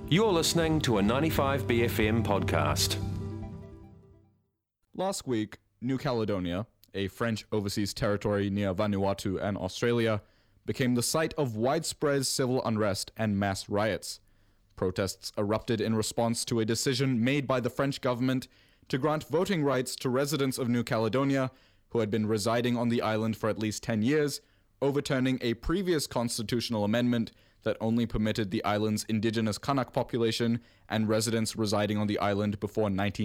You're listening to a 95BFM podcast. Last week, New Caledonia, a French overseas territory near Vanuatu and Australia, became the site of widespread civil unrest and mass riots. Protests erupted in response to a decision made by the French government to grant voting rights to residents of New Caledonia who had been residing on the island for at least 10 years, overturning a previous constitutional amendment that only permitted the island's indigenous Kanak population and residents residing on the island before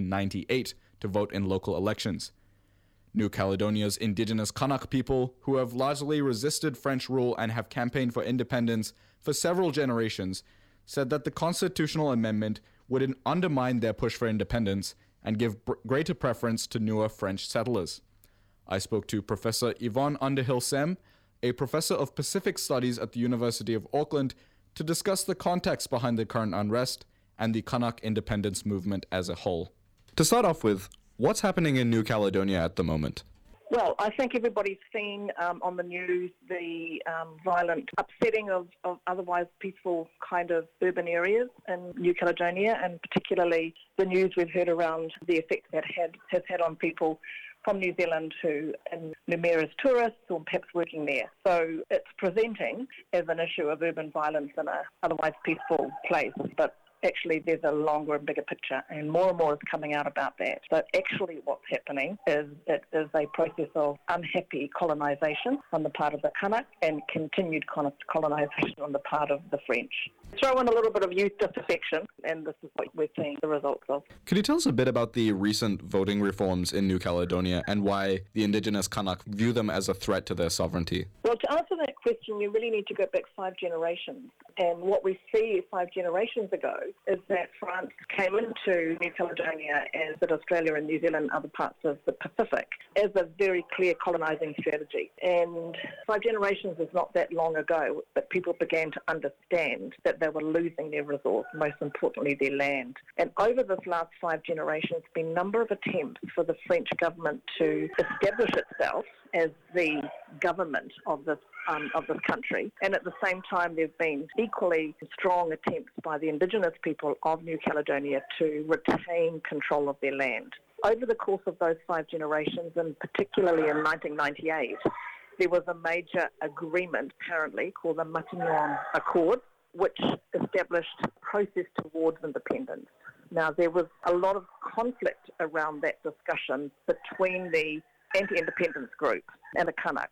1998 to vote in local elections. New Caledonia's indigenous Kanak people, who have largely resisted French rule and have campaigned for independence for several generations, said that the constitutional amendment would undermine their push for independence and give greater preference to newer French settlers. I spoke to Professor Yvonne Underhill-Sem, a professor of Pacific Studies at the University of Auckland, to discuss the context behind the current unrest and the Kanak independence movement as a whole. To start off with, what's happening in New Caledonia at the moment? Well, I think everybody's seen on the news the violent upsetting of otherwise peaceful kind of urban areas in New Caledonia, and particularly the news we've heard around the effect that has had on people from New Zealand who in Noumea as tourists or perhaps working there. So it's presenting as an issue of urban violence in a otherwise peaceful place, but actually there's a longer and bigger picture, and more is coming out about that. So actually what's happening is it is a process of unhappy colonisation on the part of the Kanak and continued colonisation on the part of the French. Throw in a little bit of youth disaffection, and this is what we're seeing the results of. Could you tell us a bit about the recent voting reforms in New Caledonia and why the indigenous Kanak view them as a threat to their sovereignty? Well, to answer that question, you really need to go back 5 generations. And what we see 5 generations ago is that France came into New Caledonia, as did Australia and New Zealand and other parts of the Pacific, as a very clear colonising strategy. And 5 generations is not that long ago, but people began to understand that they were losing their resource, most importantly their land. And over this last 5 generations, there's been a number of attempts for the French government to establish itself as the government of this country. And at the same time, there have been equally strong attempts by the indigenous people of New Caledonia to retain control of their land. Over the course of those 5 generations, and particularly in 1998, there was a major agreement, apparently, called the Matignon Accord, which established a process towards independence. Now, there was a lot of conflict around that discussion between the anti-independence group and the Kanaks.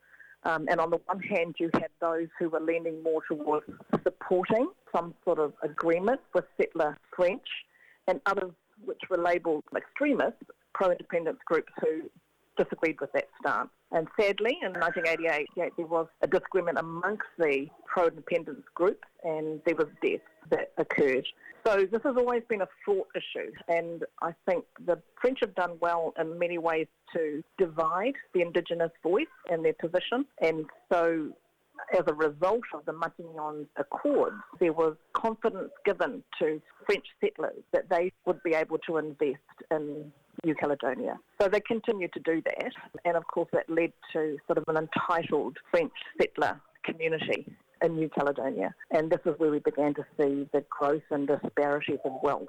And on the one hand, you had those who were leaning more towards supporting some sort of agreement with settler French, and others which were labelled extremists, pro-independence groups who disagreed with that stance. And sadly, in 1988, there was a disagreement amongst the pro-independence groups, and there was death that occurred. So this has always been a fraught issue, and I think the French have done well in many ways to divide the indigenous voice and their position. And so as a result of the Matignon Accords, there was confidence given to French settlers that they would be able to invest in New Caledonia. So they continued to do that, and of course that led to sort of an entitled French settler community in New Caledonia. And this is where we began to see the growth and disparities of wealth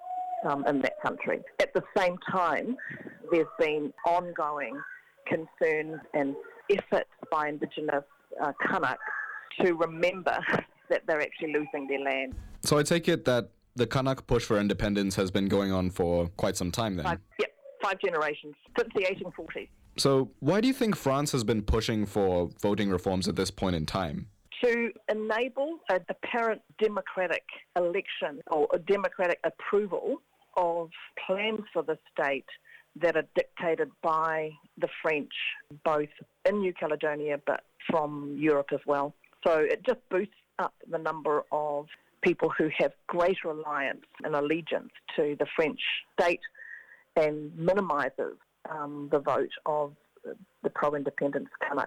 in that country. At the same time, there's been ongoing concerns and efforts by Indigenous Kanak to remember that they're actually losing their land. So I take it that the Kanak push for independence has been going on for quite some time then? 5 generations, since the 1840s. So why do you think France has been pushing for voting reforms at this point in time? To enable an apparent democratic election or a democratic approval of plans for the state that are dictated by the French, both in New Caledonia but from Europe as well. So it just boosts up the number of people who have greater alliance and allegiance to the French state and minimises the vote of the pro-independence Kanaks.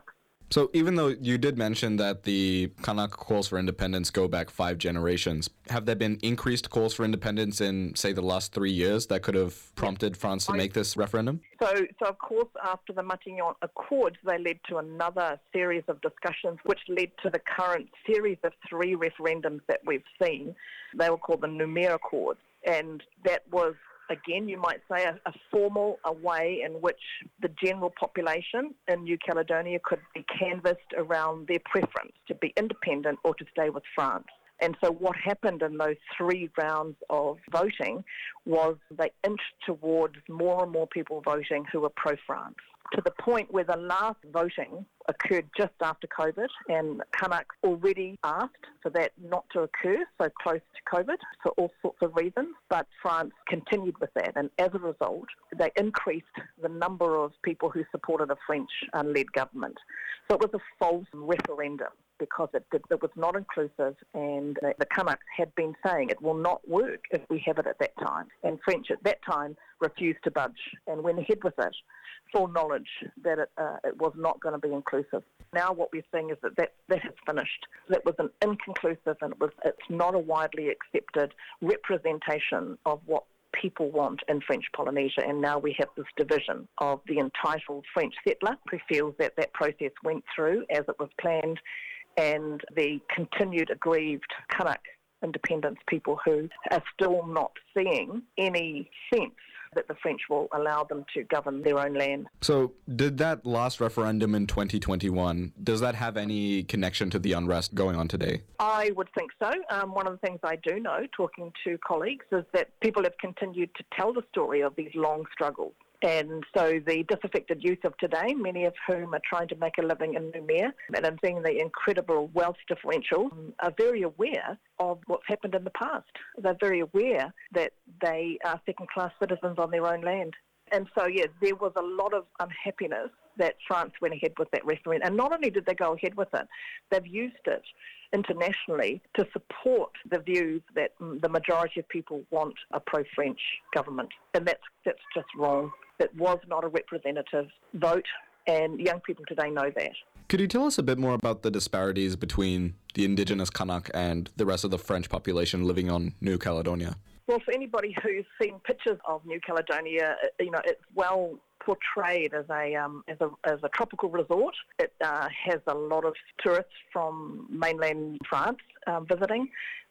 So even though you did mention that the Kanak calls for independence go back 5 generations, have there been increased calls for independence in, say, the last 3 years that could have prompted France to make this referendum? So of course, after the Matignon Accords, they led to another series of discussions, which led to the current series of 3 referendums that we've seen. They were called the Nouméa Accords, and that was, again, you might say, a formal way in which the general population in New Caledonia could be canvassed around their preference to be independent or to stay with France. And so what happened in those 3 rounds of voting was they inched towards more and more people voting who were pro-France, to the point where the last voting occurred just after COVID, and Kanak already asked for that not to occur so close to COVID for all sorts of reasons, but France continued with that, and as a result, they increased the number of people who supported a French-led government. So it was a false referendum because it was not inclusive, and the Kanaks had been saying it will not work if we have it at that time. And French at that time refused to budge and went ahead with it, full knowledge that it was not going to be inclusive. Now what we're seeing is that has finished. That was an inconclusive, and it's not a widely accepted representation of what people want in French Polynesia, and now we have this division of the entitled French settler who feels that process went through as it was planned, and the continued aggrieved Kanak independence people who are still not seeing any sense that the French will allow them to govern their own land. So did that last referendum in 2021, does that have any connection to the unrest going on today? I would think so. One of the things I do know, talking to colleagues, is that people have continued to tell the story of these long struggles. And so the disaffected youth of today, many of whom are trying to make a living in Nouméa and are seeing the incredible wealth differential, are very aware of what's happened in the past. They're very aware that they are second-class citizens on their own land. And so, yeah, there was a lot of unhappiness that France went ahead with that referendum. And not only did they go ahead with it, they've used it internationally to support the views that the majority of people want a pro-French government. And that's just wrong. It was not a representative vote, and young people today know that. Could you tell us a bit more about the disparities between the indigenous Kanak and the rest of the French population living on New Caledonia? Well, for anybody who's seen pictures of New Caledonia, it's well portrayed as a tropical resort. It has a lot of tourists from mainland France visiting.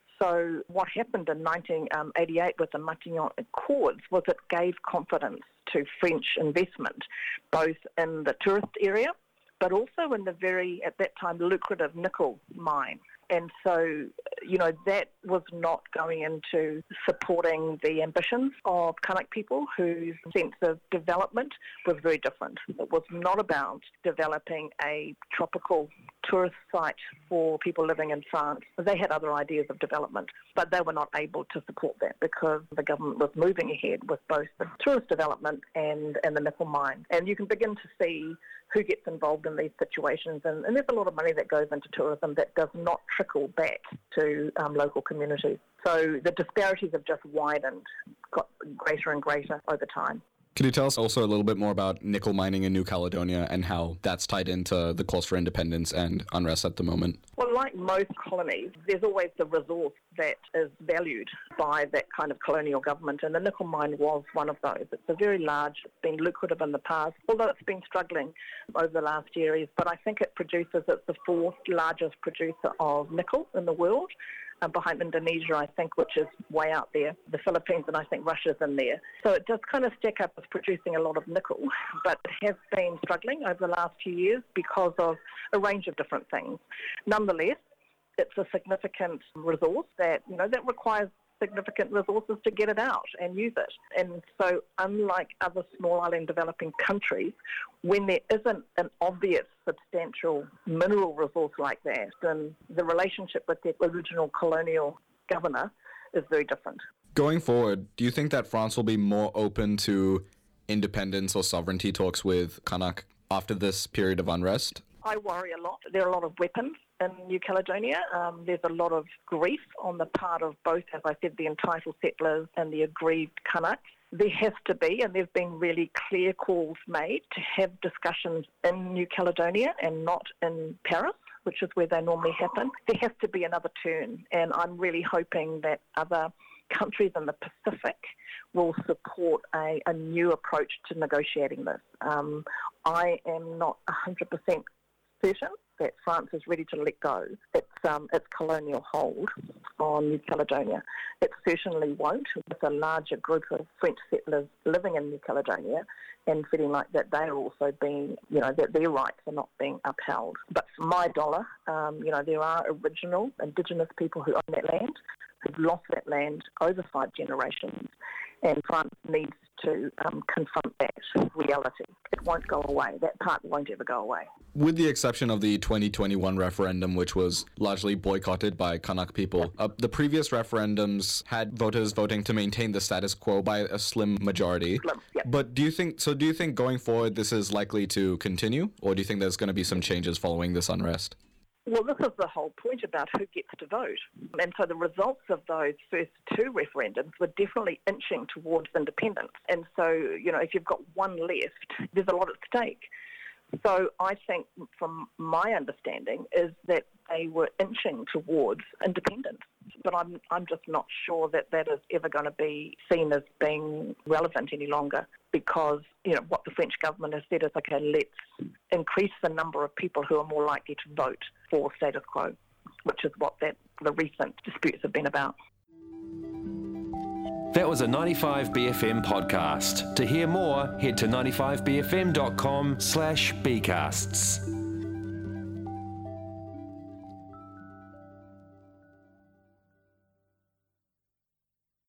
So what happened in 1988 with the Matignon Accords was it gave confidence to French investment, both in the tourist area, but also in the very, at that time, lucrative nickel mine. And so, that was not going into supporting the ambitions of Kanak people whose sense of development was very different. It was not about developing a tropical tourist site for people living in France. They had other ideas of development, but they were not able to support that because the government was moving ahead with both the tourist development and the nickel mine. And you can begin to see who gets involved in these situations, and there's a lot of money that goes into tourism that does not trickle back to local communities. So the disparities have just widened, got greater and greater over time. Can you tell us also a little bit more about nickel mining in New Caledonia and how that's tied into the calls for independence and unrest at the moment? Well, like most colonies, there's always the resource that is valued by that kind of colonial government, and the nickel mine was one of those. It's a very large, it's been lucrative in the past, although it's been struggling over the last years, but I think it's the 4th largest producer of nickel in the world. Behind Indonesia, I think, which is way out there, the Philippines, and I think Russia's in there. So it does kind of stack up as producing a lot of nickel, but it has been struggling over the last few years because of a range of different things. Nonetheless, it's a significant resource that requires significant resources to get it out and use it. And so unlike other small island developing countries, when there isn't an obvious substantial mineral resource like that, then the relationship with the original colonial governor is very different. Going forward, do you think that France will be more open to independence or sovereignty talks with Kanak after this period of unrest? I worry a lot. There are a lot of weapons in New Caledonia. There's a lot of grief on the part of both, as I said, the entitled settlers and the aggrieved Canucks. There has to be, and there have been really clear calls made to have discussions in New Caledonia and not in Paris, which is where they normally happen. There has to be another turn, and I'm really hoping that other countries in the Pacific will support a new approach to negotiating this. I am not 100% certain that France is ready to let go its colonial hold on New Caledonia. It certainly won't, with a larger group of French settlers living in New Caledonia and feeling like that they are also being, that their rights are not being upheld. But for my dollar, there are original Indigenous people who own that land, who've lost that land over 5 generations, and France needs to confront that reality. It won't go away. That part won't ever go away. With the exception of the 2021 referendum, which was largely boycotted by Kanak people, the previous referendums had voters voting to maintain the status quo by a slim majority. Yep. But do you think going forward this is likely to continue, or do you think there's going to be some changes following this unrest? Well, this is the whole point about who gets to vote. And so the results of those first 2 referendums were definitely inching towards independence. And so, if you've got one left, there's a lot at stake. So I think, from my understanding, is that they were inching towards independence. But I'm just not sure that is ever going to be seen as being relevant any longer, because what the French government has said is, okay, let's increase the number of people who are more likely to vote for status quo, which is what the recent disputes have been about. That was a 95BFM podcast. To hear more, head to 95bfm.com/bcasts.